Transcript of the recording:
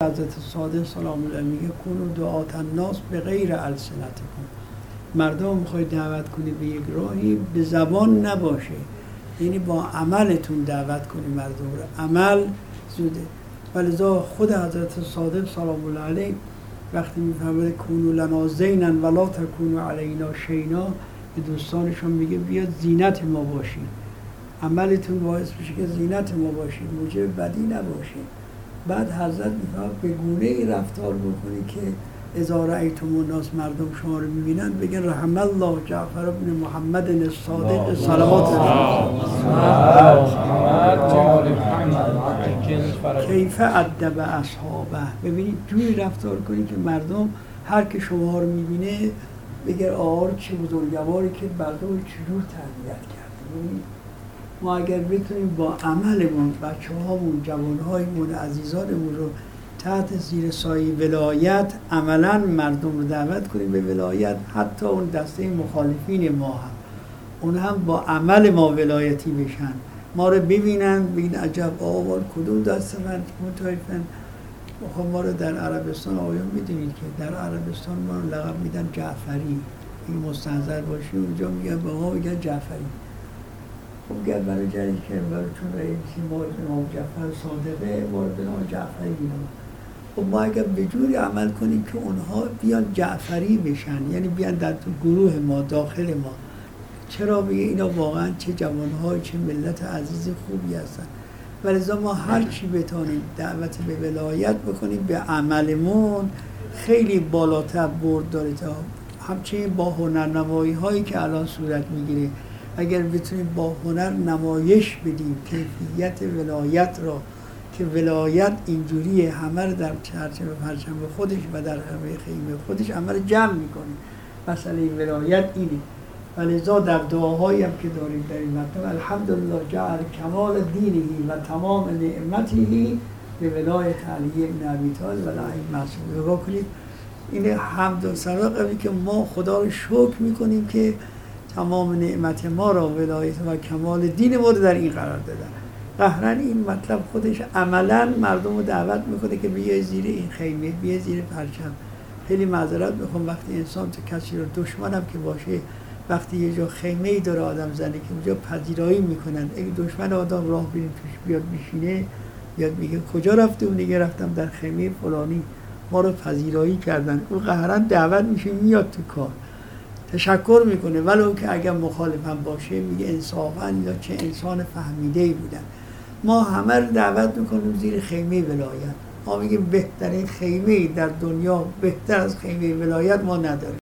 حضرت صادق سلام الله میگه کونوا دعاة الناس به غیر السنتکم. مردم میخوای دعوت کنی به یک راهی، به زبان نباشه، یعنی با عملتون دعوت کنی مردم رو. عمل زوده. ولذا خود حضرت صادق سلام الله علیه وقتی میفهمه کونوا لنا زینا ولا تکونوا علینا شینا، به دوستانشون میگه بیاد زینت ما باشین، عملتون باعث بشه که زینت ما باشین، موجب بدی نباشه. بعد حضرت میفهمه به گونه ای رفتار بکنی که اذا رأیتم الناس، مردم شما رو میبینن بگن رحم الله جعفر بن محمد الصادق صلوات الله کیف ادب اصحابه. ببینید جوری رفتار کنی که مردم هر که شما رو میبینه بگه آقا چه بزرگواری که مردم رو چجور تربیت کرده. ما اگر بتونیم با عملمون بچه هامون، جوانهایمون، عزیزانمون رو تحت زیر سایه ولایت عملاً مردم رو دعوت کنیم به ولایت، حتی اون دسته مخالفین ما هم اون هم با عمل ما ولایتی بشن، ما رو ببینن بگین عجب آقا کدوم دسته من متعارفن. خب ما رو در عربستان آقایون میدونید که در عربستان ما رو لقب میدن جعفری، این مستحضر باشی اونجا میگن به ما میگن جعفری. خب گرد برای جایی که چون رئیسی مورد نام جعفر صادقه مورد نام جعفری بیان. خب ما اگر به جوری عمل کنیم که اونها بیان جعفری بشن، یعنی بیان در تو گروه ما، داخل ما. چرا بگه اینا واقعا چه جوانهای، چه ملت عزیز خوبی هستن. ولذا ما هر چی بتونیم دعوت به ولایت بکنیم به عملمون خیلی بالاتر برد داره تا همچنین با هنرنمایی هایی که الان صورت میگیره. اگر بتونیم با هنر نمایش بدیم کیفیت ولایت را که ولایت اینجوریه، همه رو در چرچ و پرچم خودش و در همه خیمه خودش همه رو جمع میکنه. مسئله ولایت اینه. ولذا در دعاهایی هم که داریم در این مطلب الحمدلله جعل کمال دینه و تمام نعمته به ولایت علی بن ابی طالب و الائمه المعصومین. نگاه کنید این حمد و ثنا قبلی که ما خدا رو شکر میکنیم که تمام نعمت ما را ولایت و کمال دین ما رو در این قرار دادن. قهرن این مطلب خودش عملا مردم رو دعوت میکنه که بیای زیر این خیمه، بیای زیر پرچم. خیلی معذرت میخوام وقتی انسان تو کسی رو دشمنم که باشه، وقتی یه جا خیمه‌ای داره آدم زنه که اونجا پذیرایی میکنن، اگه دشمن آدم راه بریم توش بیاد میشینه، بیاد میگه کجا رفته؟ اون دیگه رفتم در خیمه فلانی، ما رو پذیرایی کردن. اون قهرن دعوت میشه میاد تو کار، تشکر میکنه، ولو که اگر مخالفم باشه میگه انصافاً یا چه انسان فهمیده‌ای بودن. ما همه رو دعوت میکنیم زیر خیمه ولایت. ما میگیم بهترین خیمه در دنیا بهتر از خیمه ولایت ما نداریم.